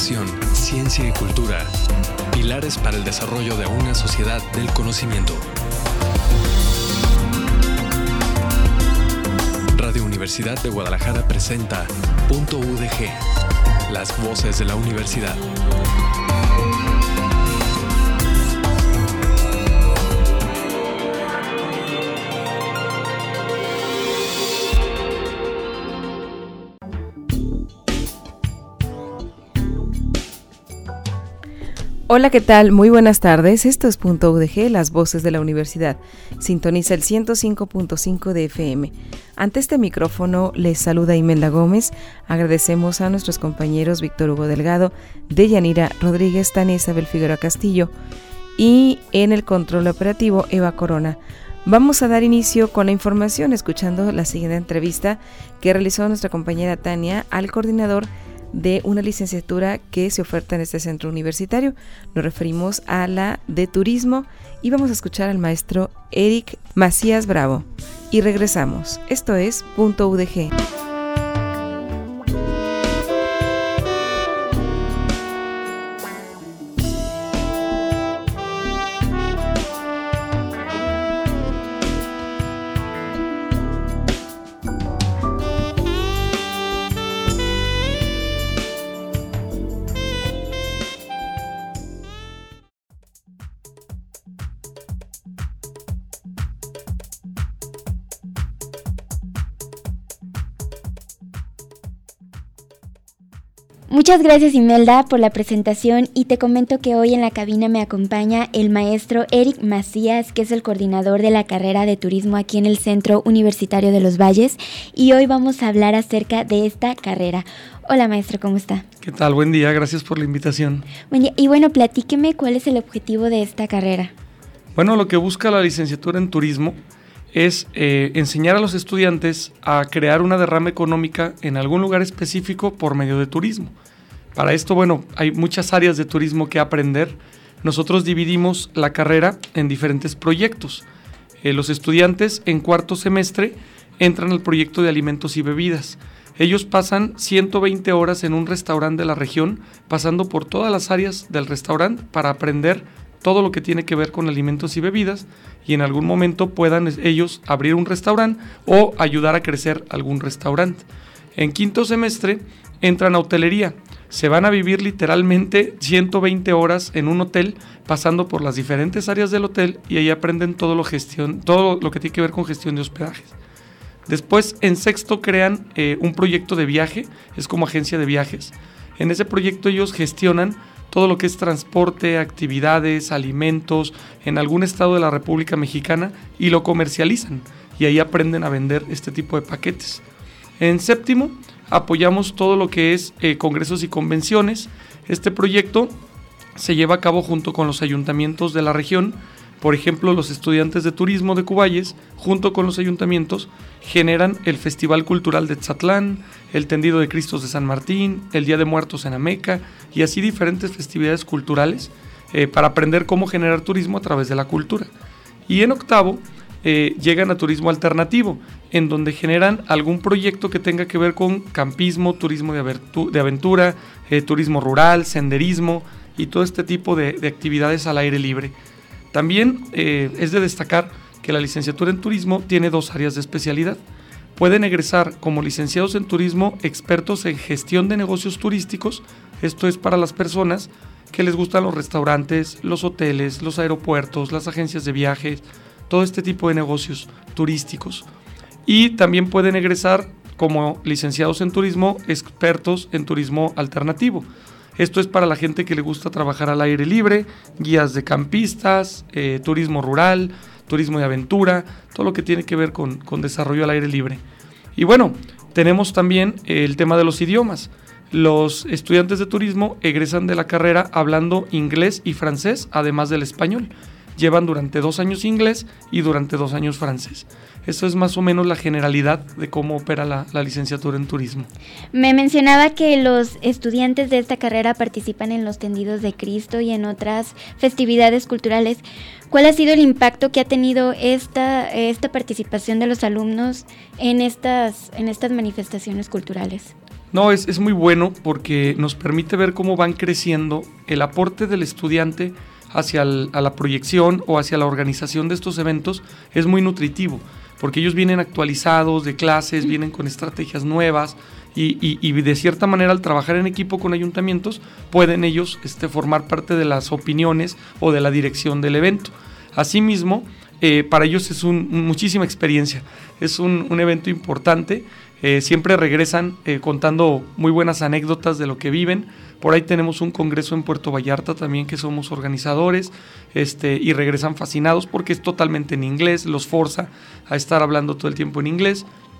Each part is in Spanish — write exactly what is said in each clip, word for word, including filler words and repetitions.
Educación, ciencia y cultura. Pilares para el desarrollo de una sociedad del conocimiento. Radio Universidad de Guadalajara presenta Punto U D G, las voces de la universidad. Hola, ¿qué tal? Muy buenas tardes. Esto es Punto U D G, las voces de la universidad. Sintoniza el ciento cinco punto cinco de F M. Ante este micrófono les saluda Imelda Gómez. Agradecemos a nuestros compañeros Víctor Hugo Delgado, Deyanira Rodríguez, Tania Isabel Figueroa Castillo y en el control operativo Eva Corona. Vamos a dar inicio con la información escuchando la siguiente entrevista que realizó nuestra compañera Tania al coordinador de una licenciatura que se oferta en este centro universitario. Nos referimos a la de turismo y vamos a escuchar al maestro Eric Macías Bravo. Y regresamos. Esto es Punto U D G. Muchas gracias, Imelda, por la presentación, y te comento que hoy en la cabina me acompaña el maestro Eric Macías, que es el coordinador de la carrera de turismo aquí en el Centro Universitario de los Valles, y hoy vamos a hablar acerca de esta carrera. Hola, maestro, ¿cómo está? ¿Qué tal? Buen día, gracias por la invitación. Buen día. Y bueno, platíqueme cuál es el objetivo de esta carrera. Bueno, lo que busca la licenciatura en turismo es eh, enseñar a los estudiantes a crear una derrama económica en algún lugar específico por medio de turismo. Para esto, bueno, hay muchas áreas de turismo que aprender. Nosotros dividimos la carrera en diferentes proyectos. Eh, los estudiantes en cuarto semestre entran al proyecto de alimentos y bebidas. Ellos pasan ciento veinte horas en un restaurante de la región, pasando por todas las áreas del restaurante para aprender todo lo que tiene que ver con alimentos y bebidas, y en algún momento puedan ellos abrir un restaurante o ayudar a crecer algún restaurante. En quinto semestre entran a hotelería. Se van a vivir literalmente ciento veinte horas en un hotel, pasando por las diferentes áreas del hotel, y ahí aprenden todo lo, gestión, todo lo que tiene que ver con gestión de hospedajes. Después, en sexto, crean eh, un proyecto de viaje, es como agencia de viajes. En ese proyecto ellos gestionan todo lo que es transporte, actividades, alimentos en algún estado de la República Mexicana y lo comercializan, y ahí aprenden a vender este tipo de paquetes. En séptimo, apoyamos todo lo que es eh, congresos y convenciones. Este proyecto se lleva a cabo junto con los ayuntamientos de la región. Por ejemplo, los estudiantes de turismo de Cuballes, junto con los ayuntamientos, generan el Festival Cultural de Tzatlán, el Tendido de Cristos de San Martín, el Día de Muertos en Ameca, y así diferentes festividades culturales eh, para aprender cómo generar turismo a través de la cultura. Y en octavo, eh, llegan a turismo alternativo, en donde generan algún proyecto que tenga que ver con campismo, turismo de, avertu- de aventura, eh, turismo rural, senderismo y todo este tipo de, de actividades al aire libre. También eh, es de destacar que la licenciatura en turismo tiene dos áreas de especialidad. Pueden egresar como licenciados en turismo expertos en gestión de negocios turísticos. Esto es para las personas que les gustan los restaurantes, los hoteles, los aeropuertos, las agencias de viajes, todo este tipo de negocios turísticos. Y también pueden egresar como licenciados en turismo expertos en turismo alternativo. Esto es para la gente que le gusta trabajar al aire libre, guías de campistas, eh, turismo rural, turismo de aventura, todo lo que tiene que ver con, con desarrollo al aire libre. Y bueno, tenemos también el tema de los idiomas. Los estudiantes de turismo egresan de la carrera hablando inglés y francés, además del español. Llevan durante dos años inglés y durante dos años francés. Eso es más o menos la generalidad de cómo opera la, la licenciatura en turismo. Me mencionaba que los estudiantes de esta carrera participan en los Tendidos de Cristo y en otras festividades culturales. ¿Cuál ha sido el impacto que ha tenido esta, esta participación de los alumnos en estas, en estas manifestaciones culturales? No, es, es muy bueno porque nos permite ver cómo van creciendo el aporte del estudiante hacia el, a la proyección o hacia la organización de estos eventos. Es muy nutritivo porque ellos vienen actualizados de clases, vienen con estrategias nuevas y, y, y de cierta manera al trabajar en equipo con ayuntamientos pueden ellos este, formar parte de las opiniones o de la dirección del evento. Asimismo, eh, para ellos es un, muchísima experiencia, es un, un evento importante. Eh, siempre regresan eh, contando muy buenas anécdotas de lo que viven. Por ahí tenemos un congreso en Puerto Vallarta también que somos organizadores este, y regresan fascinados porque es totalmente en inglés, los forza a estar hablando todo el tiempo en inglés.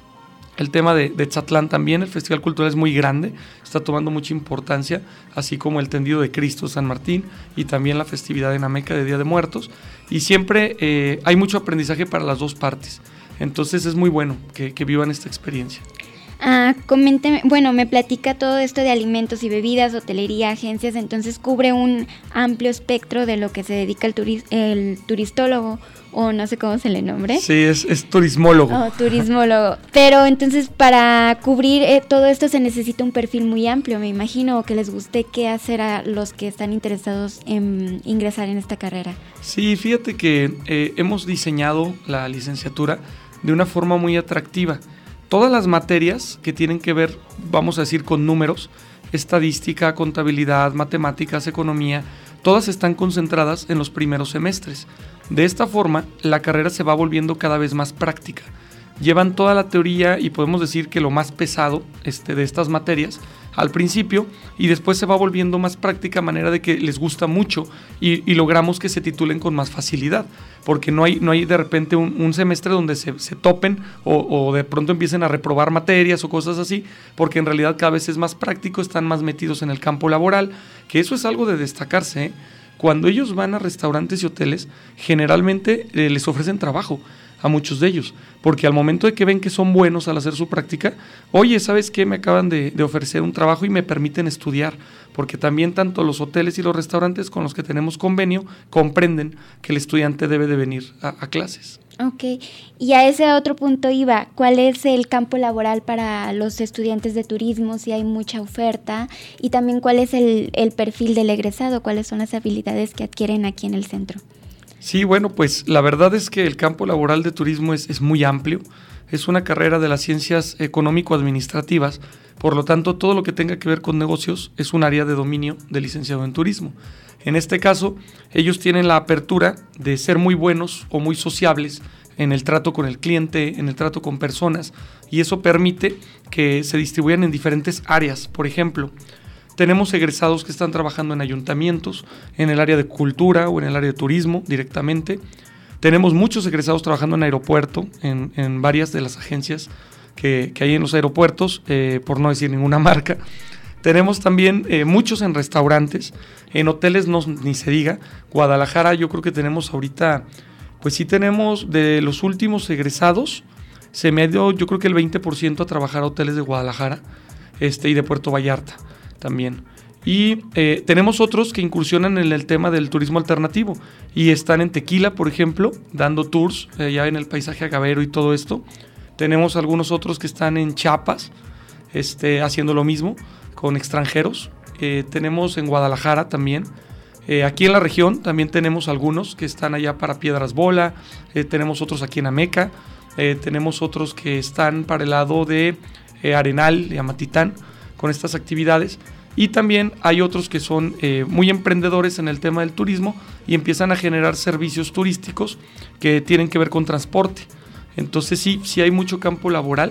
El tema de, de Tzatlán también, el Festival Cultural es muy grande, está tomando mucha importancia, así como el Tendido de Cristo San Martín y también la festividad en Ameca de Día de Muertos. Y siempre eh, hay mucho aprendizaje para las dos partes. Entonces es muy bueno que, que vivan esta experiencia. Ah, coménteme, bueno, me platica todo esto de alimentos y bebidas, hotelería, agencias, entonces cubre un amplio espectro de lo que se dedica el, turis, el turistólogo, o no sé cómo se le nombre. Sí, es, es turismólogo. Oh, turismólogo. Pero entonces para cubrir eh, todo esto se necesita un perfil muy amplio, me imagino, o que les guste qué hacer a los que están interesados en ingresar en esta carrera. Sí, fíjate que eh, hemos diseñado la licenciatura de una forma muy atractiva. Todas las materias que tienen que ver, vamos a decir, con números, estadística, contabilidad, matemáticas, economía, todas están concentradas en los primeros semestres. De esta forma, la carrera se va volviendo cada vez más práctica. Llevan toda la teoría y podemos decir que lo más pesado este, de estas materias al principio y después se va volviendo más práctica a manera de que les gusta mucho y, y logramos que se titulen con más facilidad, porque no hay, no hay de repente un, un semestre donde se, se topen o, o de pronto empiecen a reprobar materias o cosas así, porque en realidad cada vez es más práctico, están más metidos en el campo laboral, que eso es algo de destacarse, ¿eh? Cuando ellos van a restaurantes y hoteles, generalmente eh, les ofrecen trabajo a muchos de ellos, porque al momento de que ven que son buenos al hacer su práctica, oye, ¿sabes qué? Me acaban de, de ofrecer un trabajo y me permiten estudiar, porque también tanto los hoteles y los restaurantes con los que tenemos convenio comprenden que el estudiante debe de venir a, a clases. Ok, y a ese otro punto iba, ¿cuál es el campo laboral para los estudiantes de turismo, si hay mucha oferta? Y también, ¿cuál es el, el perfil del egresado? ¿Cuáles son las habilidades que adquieren aquí en el centro? Sí, bueno, pues la verdad es que el campo laboral de turismo es, es muy amplio. Es una carrera de las ciencias económico-administrativas, por lo tanto, todo lo que tenga que ver con negocios es un área de dominio del licenciado en turismo. En este caso, ellos tienen la apertura de ser muy buenos o muy sociables en el trato con el cliente, en el trato con personas, y eso permite que se distribuyan en diferentes áreas. Por ejemplo, tenemos egresados que están trabajando en ayuntamientos, en el área de cultura o en el área de turismo directamente. Tenemos muchos egresados trabajando en aeropuerto, en, en varias de las agencias que, que hay en los aeropuertos, eh, por no decir ninguna marca. Tenemos también eh, muchos en restaurantes, en hoteles no, ni se diga. Guadalajara, yo creo que tenemos ahorita, pues sí tenemos de los últimos egresados, se me dio yo creo que el veinte por ciento a trabajar a hoteles de Guadalajara este, y de Puerto Vallarta también. Y eh, tenemos otros que incursionan en el tema del turismo alternativo y están en Tequila, por ejemplo, dando tours eh, ya en el paisaje agavero y todo esto. Tenemos algunos otros que están en Chiapas este, haciendo lo mismo con extranjeros. Eh, tenemos en Guadalajara también. Eh, aquí en la región también tenemos algunos que están allá para Piedras Bola. Eh, tenemos otros aquí en Ameca. Eh, tenemos otros que están para el lado de eh, Arenal, de Amatitán, con estas actividades. Y también hay otros que son eh, muy emprendedores en el tema del turismo y empiezan a generar servicios turísticos que tienen que ver con transporte. Entonces sí, sí hay mucho campo laboral.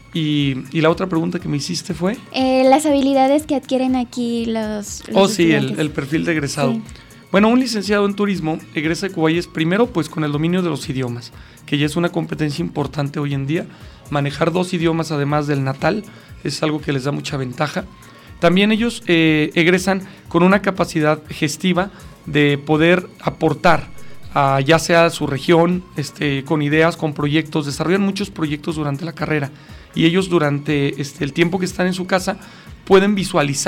Y, y la otra pregunta que me hiciste fue... Eh, las habilidades que adquieren aquí los, los Oh, sí, el, el perfil de egresado. Sí. Bueno, un licenciado en turismo egresa de Cubayes primero pues con el dominio de los idiomas, que ya es una competencia importante hoy en día. Manejar dos idiomas además del natal es algo que les da mucha ventaja. También ellos eh, egresan con una capacidad gestiva de poder aportar a ya sea a su región, este, con ideas, con proyectos, desarrollan muchos proyectos durante la carrera y ellos durante este, el tiempo que están en su casa pueden visualizar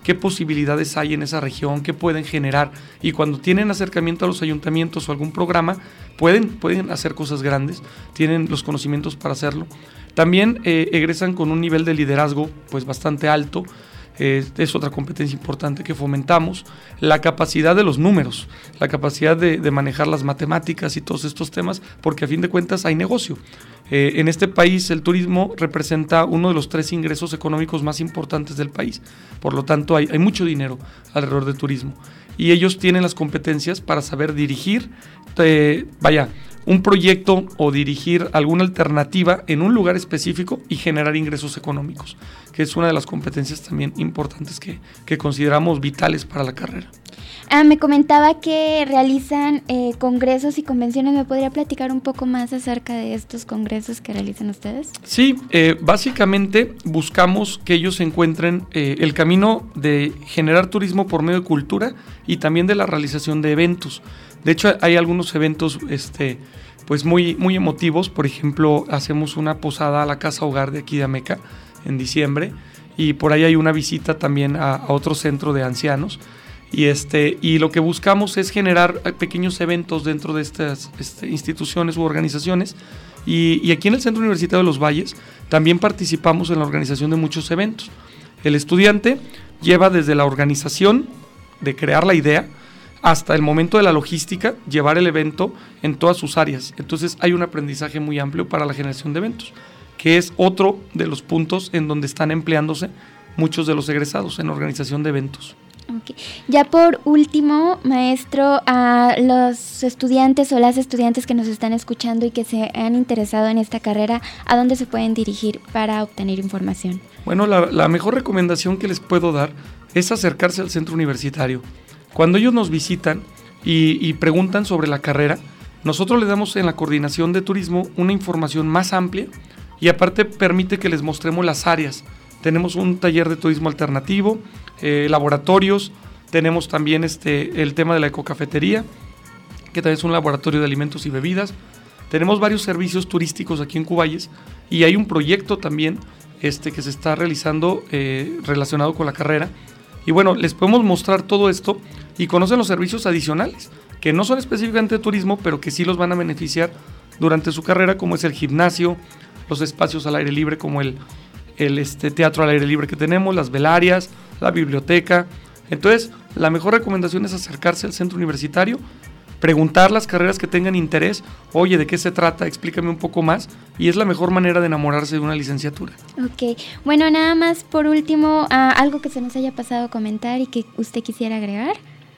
qué posibilidades hay en esa región, qué pueden generar, y cuando tienen acercamiento a los ayuntamientos o algún programa, pueden, pueden hacer cosas grandes, tienen los conocimientos para hacerlo. También eh, egresan con un nivel de liderazgo pues bastante alto. Eh, es otra competencia importante que fomentamos, la capacidad de los números, la capacidad de, de manejar las matemáticas y todos estos temas, porque a fin de cuentas hay negocio. Eh, en este país el turismo representa uno de los tres ingresos económicos más importantes del país, por lo tanto hay, hay mucho dinero alrededor del turismo y ellos tienen las competencias para saber dirigir, eh, vaya, un proyecto o dirigir alguna alternativa en un lugar específico y generar ingresos económicos, que es una de las competencias también importantes que, que consideramos vitales para la carrera. Ah, me comentaba que realizan eh, congresos y convenciones. ¿Me podría platicar un poco más acerca de estos congresos que realizan ustedes? Sí, eh, básicamente buscamos que ellos encuentren eh, el camino de generar turismo por medio de cultura y también de la realización de eventos. De hecho, hay algunos eventos este, pues muy, muy emotivos. Por ejemplo, hacemos una posada a la Casa Hogar de aquí de Ameca en diciembre, y por ahí hay una visita también a, a otro centro de ancianos. Y, este, y lo que buscamos es generar pequeños eventos dentro de estas este, instituciones u organizaciones. Y, y aquí en el Centro Universitario de los Valles también participamos en la organización de muchos eventos. El estudiante lleva desde la organización de crear la idea hasta el momento de la logística, llevar el evento en todas sus áreas. Entonces hay un aprendizaje muy amplio para la generación de eventos, que es otro de los puntos en donde están empleándose muchos de los egresados en la organización de eventos. Okay. Ya por último, maestro, a los estudiantes o las estudiantes que nos están escuchando y que se han interesado en esta carrera, ¿a dónde se pueden dirigir para obtener información? Bueno, la, la mejor recomendación que les puedo dar es acercarse al centro universitario. Cuando ellos nos visitan y, y preguntan sobre la carrera, nosotros les damos en la coordinación de turismo una información más amplia y aparte permite que les mostremos las áreas. Tenemos un taller de turismo alternativo, eh, laboratorios, tenemos también este, el tema de la ecocafetería, que también es un laboratorio de alimentos y bebidas. Tenemos varios servicios turísticos aquí en Cuballes y hay un proyecto también este, que se está realizando eh, relacionado con la carrera. Y bueno, les podemos mostrar todo esto y conocen los servicios adicionales, que no son específicamente de turismo, pero que sí los van a beneficiar durante su carrera, como es el gimnasio, los espacios al aire libre como el el este, teatro al aire libre que tenemos, las velarias, la biblioteca. Entonces, la mejor recomendación es acercarse al centro universitario, preguntar las carreras que tengan interés, oye, ¿de qué se trata? Explícame un poco más, y es la mejor manera de enamorarse de una licenciatura. Ok, bueno, nada más por último, uh, algo que se nos haya pasado a comentar y que usted quisiera agregar.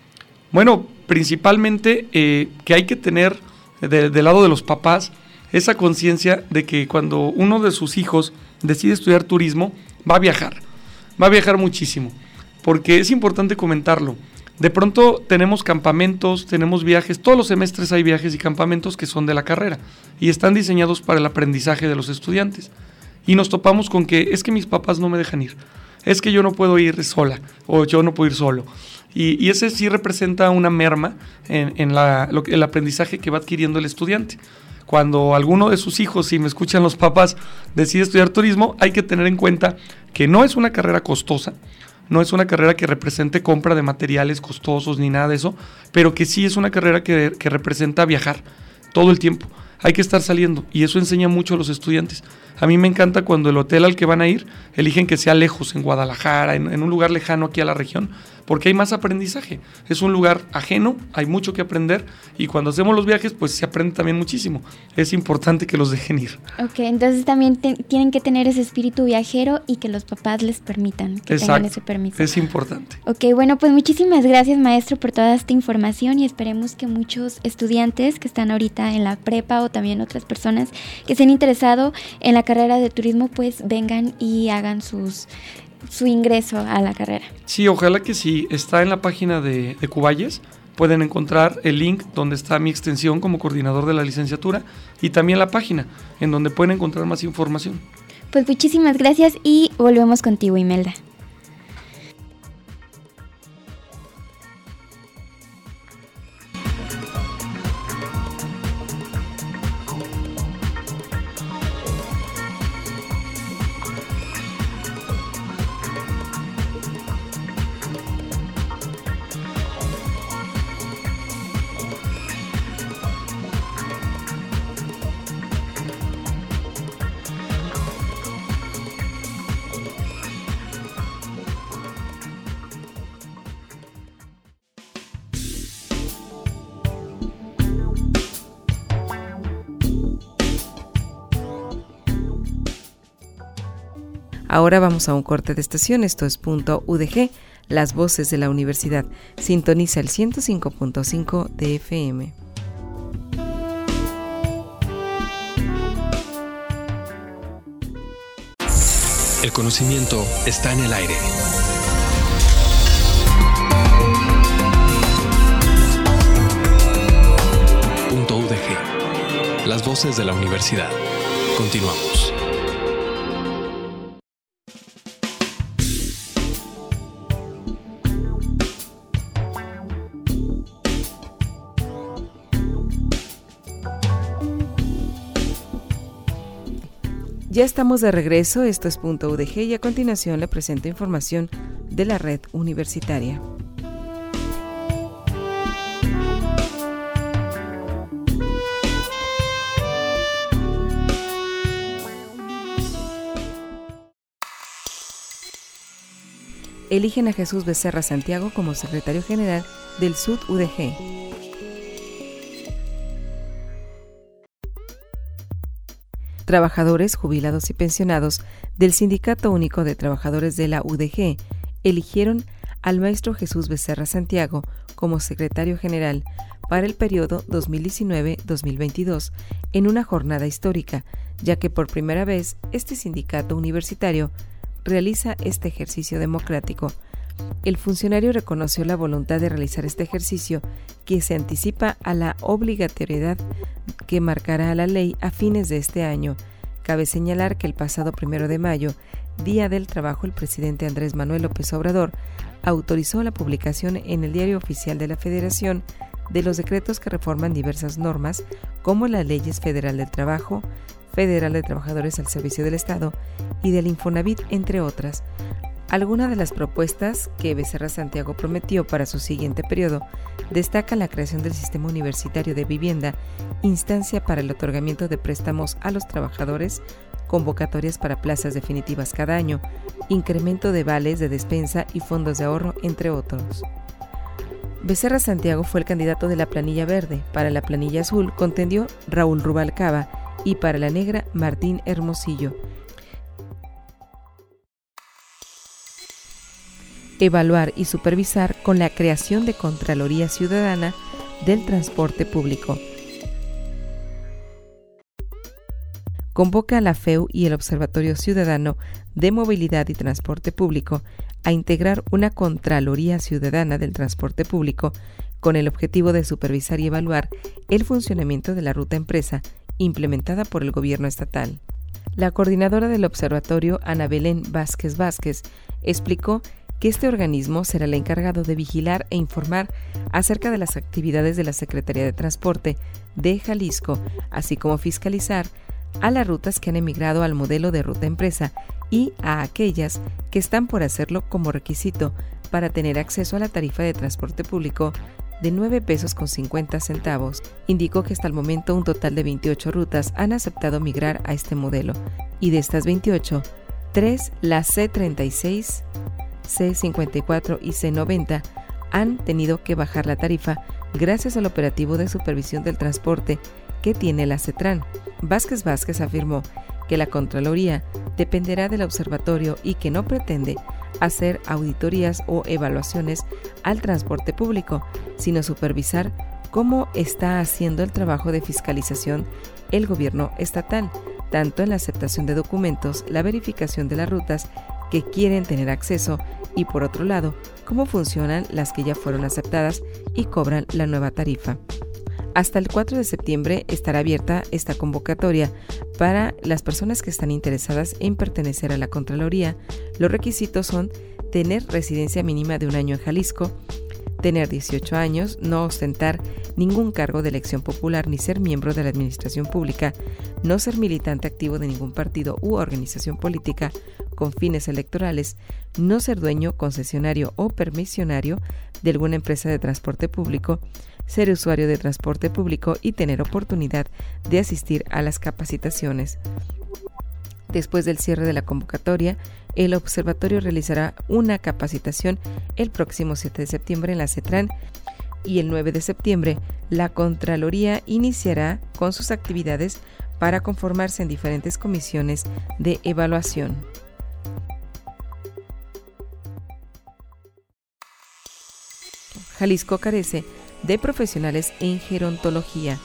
Bueno, principalmente eh, que hay que tener de, del lado de los papás esa conciencia de que cuando uno de sus hijos decide estudiar turismo, va a viajar, va a viajar muchísimo, porque es importante comentarlo. De pronto tenemos campamentos, tenemos viajes, todos los semestres hay viajes y campamentos que son de la carrera y están diseñados para el aprendizaje de los estudiantes. Y nos topamos con que es que mis papás no me dejan ir, es que yo no puedo ir sola o yo no puedo ir solo. Y, y ese sí representa una merma en, en la, lo, el aprendizaje que va adquiriendo el estudiante. Cuando alguno de sus hijos, si me escuchan los papás, decide estudiar turismo, hay que tener en cuenta que no es una carrera costosa, no es una carrera que represente compra de materiales costosos ni nada de eso, pero que sí es una carrera que, que representa viajar todo el tiempo. Hay que estar saliendo y eso enseña mucho a los estudiantes. A mí me encanta cuando el hotel al que van a ir eligen que sea lejos, en Guadalajara, en, en un lugar lejano aquí a la región, porque hay más aprendizaje. Es un lugar ajeno, hay mucho que aprender y cuando hacemos los viajes pues se aprende también muchísimo. Es importante que los dejen ir. Ok, entonces también te, tienen que tener ese espíritu viajero y que los papás les permitan que Exacto, tengan ese permiso. Es importante. Ok, bueno, pues muchísimas gracias, maestro, por toda esta información y esperemos que muchos estudiantes que están ahorita en la prepa o también otras personas que se han interesado en la carrera de turismo pues vengan y hagan sus su ingreso a la carrera. Sí, ojalá que sí. Está en la página de, de Cuballes. Pueden encontrar el link donde está mi extensión como coordinador de la licenciatura y también la página en donde pueden encontrar más información. Pues muchísimas gracias y volvemos contigo, Imelda. Ahora vamos a un corte de estación. Esto es Punto U D G, las voces de la universidad. Sintoniza el ciento cinco punto cinco de F M. El conocimiento está en el aire. Punto U D G. Las voces de la universidad. Continuamos. Ya estamos de regreso, esto es Punto U D G y a continuación le presento información de la red universitaria. Eligen a Jesús Becerra Santiago como secretario general del S U T U D G. Trabajadores, jubilados y pensionados del Sindicato Único de Trabajadores de la U D G eligieron al maestro Jesús Becerra Santiago como secretario general para el periodo dos mil diecinueve a dos mil veintidós en una jornada histórica, ya que por primera vez este sindicato universitario realiza este ejercicio democrático. El funcionario reconoció la voluntad de realizar este ejercicio que se anticipa a la obligatoriedad que marcará la ley a fines de este año. Cabe señalar que el pasado primero de mayo, Día del Trabajo, el presidente Andrés Manuel López Obrador autorizó la publicación en el Diario Oficial de la Federación de los decretos que reforman diversas normas, como las leyes Federal del Trabajo, Federal de Trabajadores al Servicio del Estado y del Infonavit, entre otras. Algunas de las propuestas que Becerra Santiago prometió para su siguiente periodo destacan la creación del Sistema Universitario de Vivienda, instancia para el otorgamiento de préstamos a los trabajadores, convocatorias para plazas definitivas cada año, incremento de vales de despensa y fondos de ahorro, entre otros. Becerra Santiago fue el candidato de la planilla verde. Para la planilla azul contendió Raúl Rubalcaba y para la negra Martín Hermosillo. Evaluar y supervisar con la creación de Contraloría Ciudadana del Transporte Público. Convoca a la F E U y el Observatorio Ciudadano de Movilidad y Transporte Público a integrar una Contraloría Ciudadana del Transporte Público con el objetivo de supervisar y evaluar el funcionamiento de la ruta empresa implementada por el gobierno estatal. La coordinadora del observatorio, Ana Belén Vázquez Vázquez, explicó que este organismo será el encargado de vigilar e informar acerca de las actividades de la Secretaría de Transporte de Jalisco, así como fiscalizar a las rutas que han emigrado al modelo de ruta empresa y a aquellas que están por hacerlo como requisito para tener acceso a la tarifa de transporte público de nueve pesos con cincuenta centavos. Indicó que hasta el momento un total de veintiocho rutas han aceptado migrar a este modelo, y de estas veintiocho, tres, la C treinta y seis, C cincuenta y cuatro y C noventa, han tenido que bajar la tarifa gracias al operativo de supervisión del transporte que tiene la CETRAN. Vázquez Vázquez afirmó que la Contraloría dependerá del observatorio y que no pretende hacer auditorías o evaluaciones al transporte público, sino supervisar cómo está haciendo el trabajo de fiscalización el gobierno estatal, tanto en la aceptación de documentos, la verificación de las rutas que quieren tener acceso y, por otro lado, cómo funcionan las que ya fueron aceptadas y cobran la nueva tarifa. Hasta el cuatro de septiembre estará abierta esta convocatoria para las personas que están interesadas en pertenecer a la Contraloría. Los requisitos son tener residencia mínima de un año en Jalisco, tener dieciocho años, no ostentar ningún cargo de elección popular ni ser miembro de la administración pública, no ser militante activo de ningún partido u organización política con fines electorales, no ser dueño, concesionario o permisionario de alguna empresa de transporte público, ser usuario de transporte público y tener oportunidad de asistir a las capacitaciones. Después del cierre de la convocatoria, el observatorio realizará una capacitación el próximo siete de septiembre en la CETRAN y el nueve de septiembre la Contraloría iniciará con sus actividades para conformarse en diferentes comisiones de evaluación. Jalisco carece de profesionales en gerontología.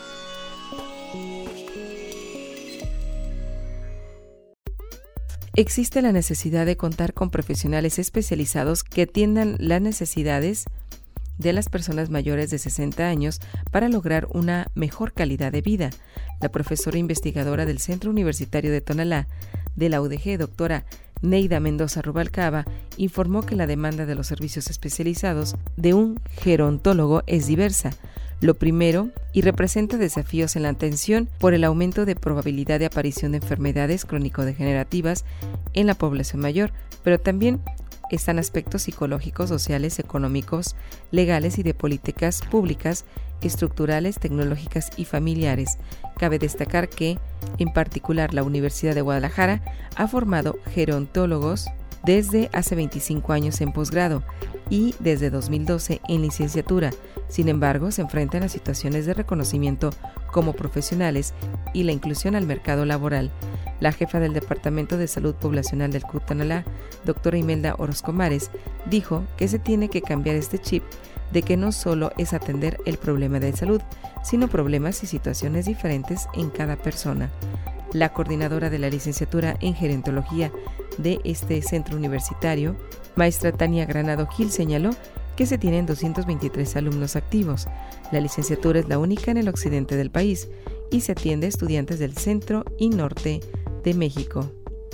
Existe la necesidad de contar con profesionales especializados que atiendan las necesidades de las personas mayores de sesenta años para lograr una mejor calidad de vida. La profesora investigadora del Centro Universitario de Tonalá, de la U D G, doctora Neida Mendoza Rubalcaba, informó que la demanda de los servicios especializados de un gerontólogo es diversa. Lo primero, y representa desafíos en la atención por el aumento de probabilidad de aparición de enfermedades crónico-degenerativas en la población mayor, pero también están aspectos psicológicos, sociales, económicos, legales y de políticas públicas, estructurales, tecnológicas y familiares. Cabe destacar que, en particular, la Universidad de Guadalajara ha formado gerontólogos desde hace veinticinco años en posgrado y desde dos mil doce en licenciatura. Sin embargo, se enfrentan a situaciones de reconocimiento como profesionales y la inclusión al mercado laboral. La jefa del Departamento de Salud Poblacional del C U Tonalá, doctora Imelda Orozco Mares, dijo que se tiene que cambiar este chip de que no solo es atender el problema de salud, sino problemas y situaciones diferentes en cada persona. La coordinadora de la licenciatura en gerontología de este centro universitario, maestra Tania Granado Gil, señaló que se tienen doscientos veintitrés alumnos activos. La licenciatura es la única en el occidente del país y se atiende a estudiantes del centro y norte de México.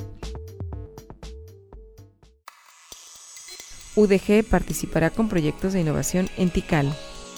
U D G participará con proyectos de innovación en Tikal.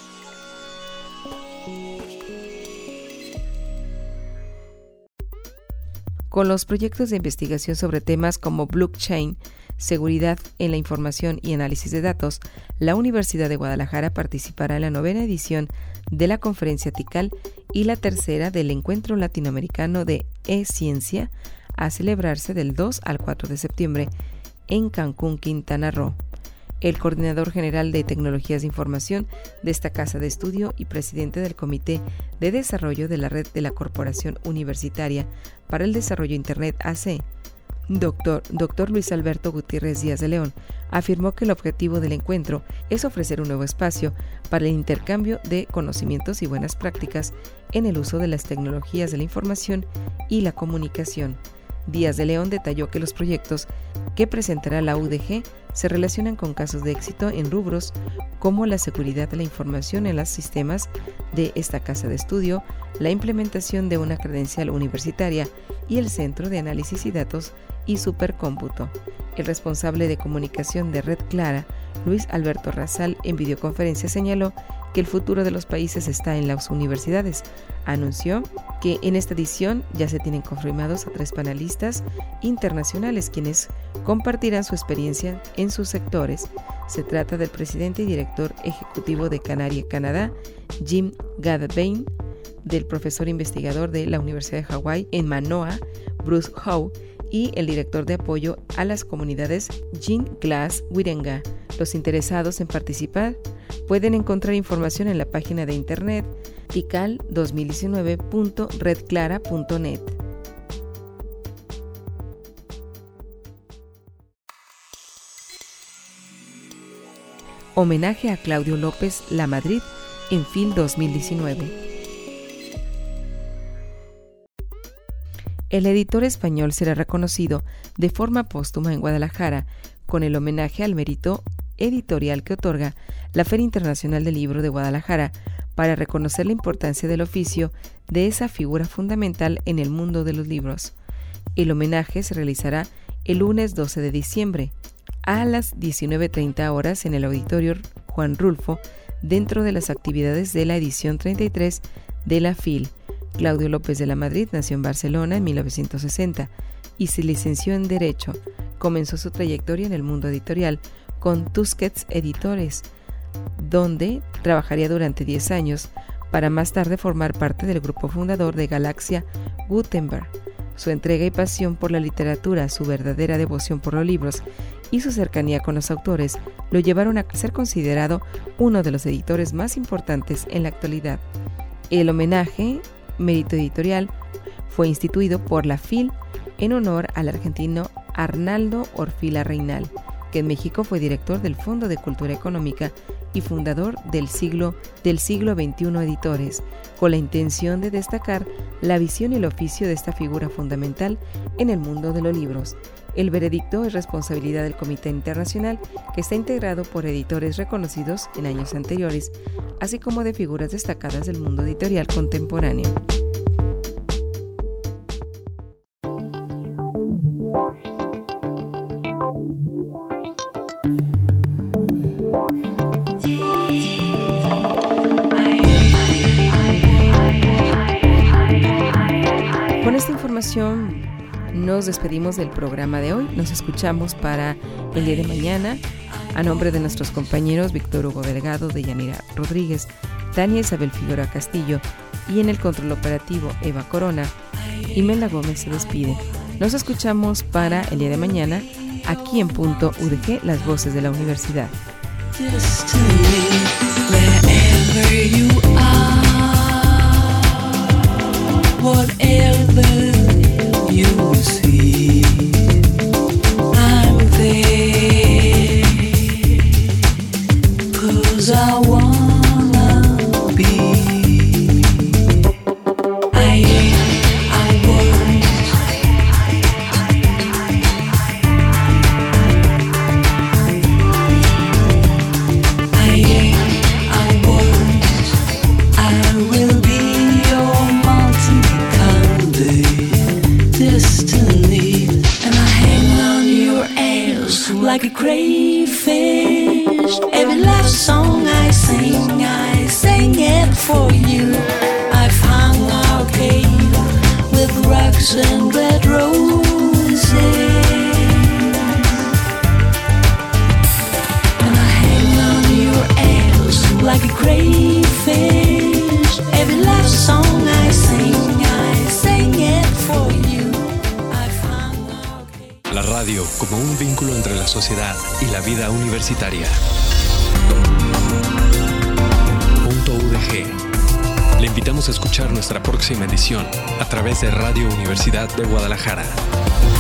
Con los proyectos de investigación sobre temas como blockchain, seguridad en la información y análisis de datos, la Universidad de Guadalajara participará en la novena edición de la conferencia Tikal y la tercera del Encuentro Latinoamericano de E-Ciencia, a celebrarse del dos al cuatro de septiembre en Cancún, Quintana Roo. El coordinador general de Tecnologías de Información de esta casa de estudio y presidente del Comité de Desarrollo de la Red de la Corporación Universitaria para el Desarrollo Internet A C, Doctor, Doctor Luis Alberto Gutiérrez Díaz de León, afirmó que el objetivo del encuentro es ofrecer un nuevo espacio para el intercambio de conocimientos y buenas prácticas en el uso de las tecnologías de la información y la comunicación. Díaz de León detalló que los proyectos que presentará la U D G se relacionan con casos de éxito en rubros como la seguridad de la información en los sistemas de esta casa de estudio, la implementación de una credencial universitaria y el Centro de Análisis y Datos y Supercómputo. El responsable de comunicación de Red Clara, Luis Alberto Razal, en videoconferencia señaló que el futuro de los países está en las universidades. Anunció que en esta edición ya se tienen confirmados a tres panelistas internacionales quienes compartirán su experiencia en sus sectores. Se trata del presidente y director ejecutivo de Canaria, Canadá, Jim Gadabain, del profesor investigador de la Universidad de Hawái en Manoa, Bruce Howe, y el director de apoyo a las comunidades, Jean Glass Wirenga. Los interesados en participar pueden encontrar información en la página de internet tikal dos mil diecinueve punto red clara punto net. Homenaje a Claudio López Lamadrid en F I L dos mil diecinueve. El editor español será reconocido de forma póstuma en Guadalajara con el homenaje al mérito editorial que otorga la Feria Internacional del Libro de Guadalajara para reconocer la importancia del oficio de esa figura fundamental en el mundo de los libros. El homenaje se realizará el lunes doce de diciembre a las diecinueve treinta horas en el Auditorio Juan Rulfo, dentro de las actividades de la edición treinta y tres de la F I L. Claudio López de Lamadrid nació en Barcelona en mil novecientos sesenta y se licenció en Derecho. Comenzó su trayectoria en el mundo editorial con Tusquets Editores, donde trabajaría durante diez años para más tarde formar parte del grupo fundador de Galaxia Gutenberg. Su entrega y pasión por la literatura, su verdadera devoción por los libros y su cercanía con los autores lo llevaron a ser considerado uno de los editores más importantes en la actualidad. El homenaje Mérito Editorial fue instituido por la F I L en honor al argentino Arnaldo Orfila Reynal, que en México fue director del Fondo de Cultura Económica y fundador del siglo, del siglo veintiuno Editores, con la intención de destacar la visión y el oficio de esta figura fundamental en el mundo de los libros. El veredicto es responsabilidad del Comité Internacional, que está integrado por editores reconocidos en años anteriores, así como de figuras destacadas del mundo editorial contemporáneo. Con esta información nos despedimos del programa de hoy. Nos escuchamos para el día de mañana. A nombre de nuestros compañeros Víctor Hugo Delgado, Deyanira Rodríguez, Tania Isabel Figueroa Castillo y en el control operativo Eva Corona, Imelda Gómez se despide. Nos escuchamos para el día de mañana aquí en Punto U D G, las voces de la universidad. Whatever you see, I'm there, 'cause I wanna be. I am, I was, I am, I was, I will be your destiny, and I hang on your ass like a crayfish. Every love song I sing, I sing it for you. I've hung our cave with rocks and red roses, and I hang on your ass like a crayfish. Every love song I sing, I sing it for you. La radio como un vínculo entre la sociedad y la vida universitaria. Punto U D G. Le invitamos a escuchar nuestra próxima edición a través de Radio Universidad de Guadalajara.